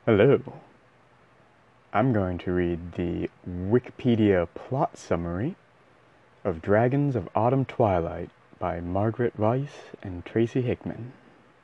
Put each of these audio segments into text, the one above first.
Hello. I'm going to read the Wikipedia plot summary of Dragons of Autumn Twilight by Margaret Weis and Tracy Hickman.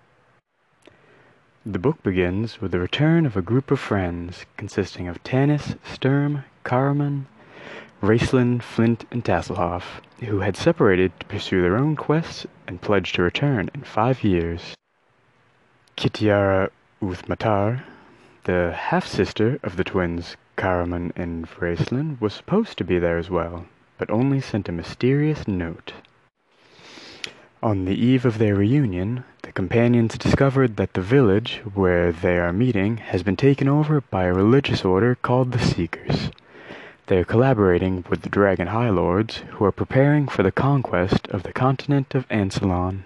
The book begins with the return of a group of friends consisting of Tanis, Sturm, Caramon, Raistlin, Flint, and Tasselhoff, who had separated to pursue their own quests and pledged to return in 5 years. Kitiara Uthmatar, the half-sister of the twins Caramon and Raistlin, was supposed to be there as well, but only sent a mysterious note. On the eve of their reunion, the companions discovered that the village where they are meeting has been taken over by a religious order called the Seekers. They are collaborating with the Dragon High Lords, who are preparing for the conquest of the continent of Ansalon.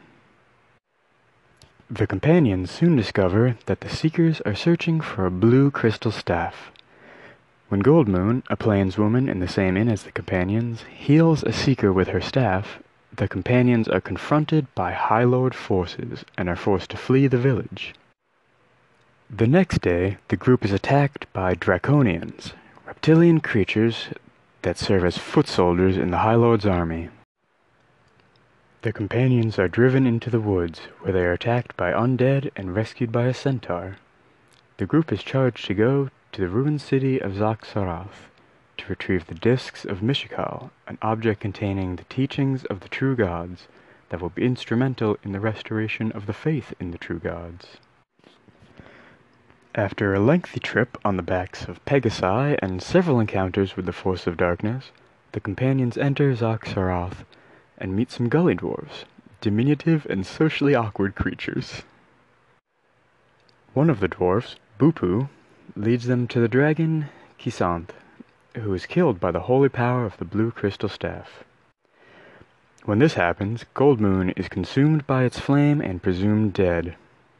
The companions soon discover that the Seekers are searching for a blue crystal staff. When Goldmoon, a plainswoman in the same inn as the companions, heals a Seeker with her staff, the companions are confronted by High Lord forces and are forced to flee the village. The next day, the group is attacked by Draconians, reptilian creatures that serve as foot soldiers in the High Lord's army. The companions are driven into the woods, where they are attacked by undead and rescued by a centaur. The group is charged to go to the ruined city of Xak-Sarath to retrieve the discs of Mishakal, an object containing the teachings of the true gods that will be instrumental in the restoration of the faith in the true gods. After a lengthy trip on the backs of Pegasi and several encounters with the Force of Darkness, the companions enter Xak-Sarath and meet some gully dwarves, diminutive and socially awkward creatures. One of the dwarfs, Bupu, leads them to the dragon Kisanth, who is killed by the holy power of the blue crystal staff. When this happens, Goldmoon is consumed by its flame and presumed dead.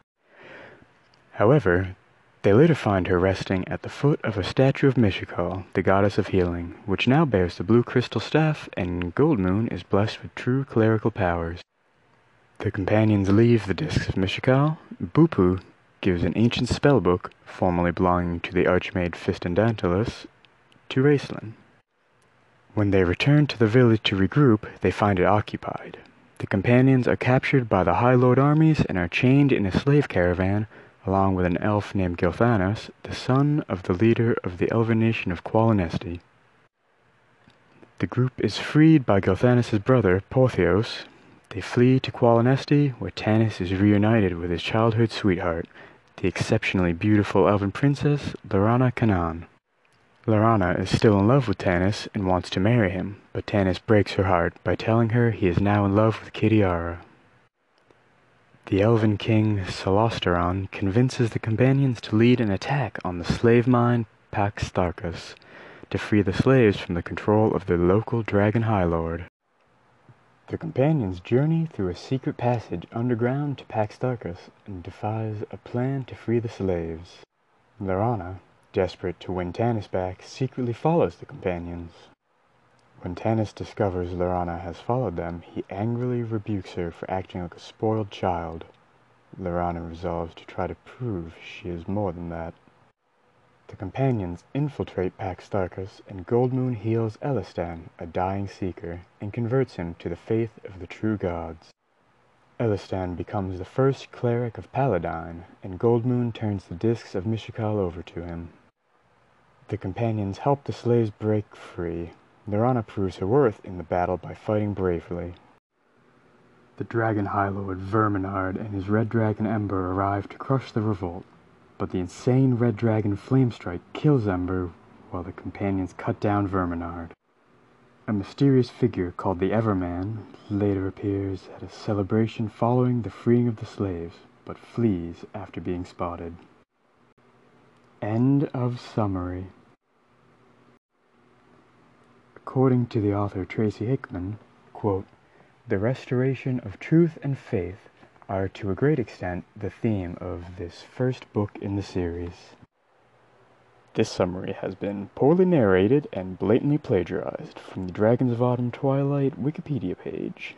However, they later find her resting at the foot of a statue of Mishakal, the goddess of healing, which now bears the blue crystal staff, and Goldmoon is blessed with true clerical powers. The companions leave the discs of Mishakal. Bupu gives an ancient spellbook, formerly belonging to the archmage Fistandantilus, to Raistlin. When they return to the village to regroup, they find it occupied. The companions are captured by the High Lord armies and are chained in a slave caravan, along with an elf named Gilthanos, the son of the leader of the elven nation of Qualinesti. The group is freed by Gilthanos' brother, Portheos. They flee to Qualinesti, where Tanis is reunited with his childhood sweetheart, the exceptionally beautiful elven princess, Laurana Canaan. Laurana is still in love with Tanis and wants to marry him, but Tanis breaks her heart by telling her he is now in love with Kitiara. The elven king, Salosteron, convinces the companions to lead an attack on the slave mine Pax Tharkas to free the slaves from the control of the local dragon high lord. The companions journey through a secret passage underground to Pax Tharkas and devise a plan to free the slaves. Laurana, desperate to win Tanis back, secretly follows the companions. When Tanis discovers Laurana has followed them, he angrily rebukes her for acting like a spoiled child. Laurana resolves to try to prove she is more than that. The companions infiltrate Pax Tharkas, and Goldmoon heals Elistan, a dying seeker, and converts him to the faith of the true gods. Elistan becomes the first cleric of Paladine, and Goldmoon turns the discs of Mishakal over to him. The companions help the slaves break free. Laurana proves her worth in the battle by fighting bravely. The Dragon High Lord Verminard and his Red Dragon Ember arrive to crush the revolt, but the insane Red Dragon Flamestrike kills Ember while the companions cut down Verminard. A mysterious figure called the Everman later appears at a celebration following the freeing of the slaves, but flees after being spotted. End of summary. According to the author Tracy Hickman, quote, "The restoration of truth and faith are to a great extent the theme of this first book in the series." This summary has been poorly narrated and blatantly plagiarized from the Dragons of Autumn Twilight Wikipedia page.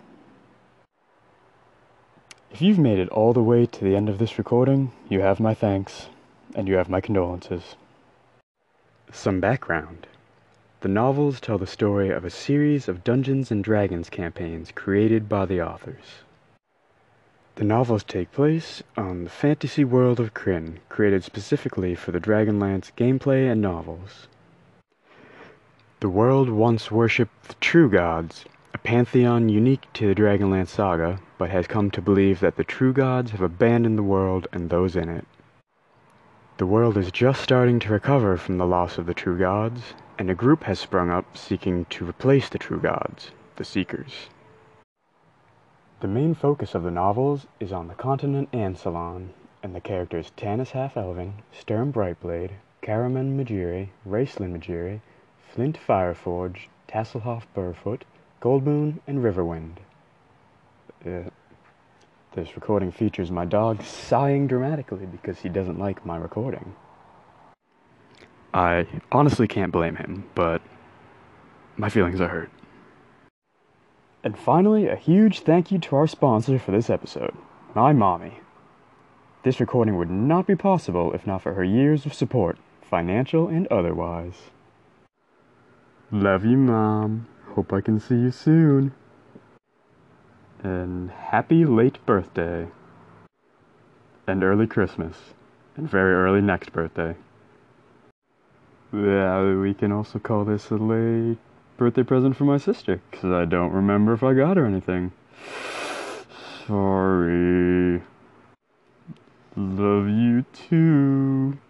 If you've made it all the way to the end of this recording, you have my thanks. and you have my condolences. Some background. The novels tell the story of a series of Dungeons & Dragons campaigns created by the authors. The novels take place on the fantasy world of Krynn, created specifically for the Dragonlance gameplay and novels. The world once worshipped the true gods, a pantheon unique to the Dragonlance saga, but has come to believe that the true gods have abandoned the world and those in it. The world is just starting to recover from the loss of the true gods, and a group has sprung up seeking to replace the true gods, the Seekers. The main focus of the novels is on the continent Ansalon, and the characters Tanis Half-Elven, Sturm Brightblade, Caraman Majiri, Raceland Majiri, Flint Fireforge, Tasselhoff Burrfoot, Goldmoon, and Riverwind. This recording features my dog sighing dramatically because he doesn't like my recording. I honestly can't blame him, but my feelings are hurt. And finally, a huge thank you to our sponsor for this episode, my mommy. This recording would not be possible if not for her years of support, financial and otherwise. Love you, Mom. Hope I can see you soon. And happy late birthday. And early Christmas. And very early next birthday. We can also call this a late birthday present for my sister, because I don't remember if I got her anything. Sorry. Love you too.